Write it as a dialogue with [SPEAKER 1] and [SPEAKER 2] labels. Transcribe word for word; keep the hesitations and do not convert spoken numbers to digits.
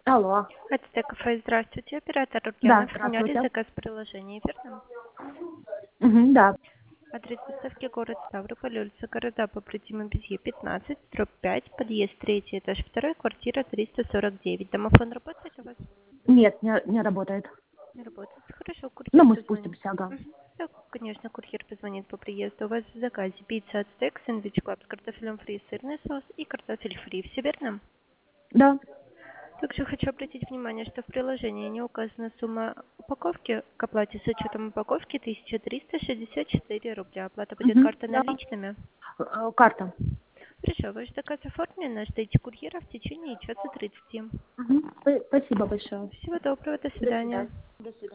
[SPEAKER 1] Алло.
[SPEAKER 2] Это кафе, здравствуйте. Оператор
[SPEAKER 1] Да,
[SPEAKER 2] Ульянов. Меняли
[SPEAKER 1] здравствуйте.
[SPEAKER 2] заказ приложения, верно?
[SPEAKER 1] Мгм, да.
[SPEAKER 2] Адрес доставки город Ставрополь, улица Города по Братиму Безье, пятнадцать, дробь пять, подъезд третий, этаж второй, квартира триста сорок девять. Домофон работает у вас?
[SPEAKER 1] Нет, не, не работает.
[SPEAKER 2] Не работает. Хорошо,
[SPEAKER 1] Но
[SPEAKER 2] курьер
[SPEAKER 1] мы
[SPEAKER 2] позвонит.
[SPEAKER 1] спустимся, ага.
[SPEAKER 2] Мгм. Да, конечно, курьер позвонит по приезду. У вас в заказе пицца от стейк, сэндвич клаб с картофелем фри, сырный соус и картофель фри. Все верно?
[SPEAKER 1] Да.
[SPEAKER 2] Также хочу обратить внимание, что в приложении не указана сумма упаковки. К оплате с учетом упаковки тысяча триста шестьдесят четыре рубля. Оплата будет
[SPEAKER 1] Мгм,
[SPEAKER 2] картой
[SPEAKER 1] да.
[SPEAKER 2] наличными.
[SPEAKER 1] Э, э, Карта.
[SPEAKER 2] Хорошо, ваш заказ оформлен. Ждите курьера в течение часа тридцати.
[SPEAKER 1] Мгм. П- Спасибо большое.
[SPEAKER 2] Всего доброго, до
[SPEAKER 1] До
[SPEAKER 2] свидания.
[SPEAKER 1] свидания. До свидания.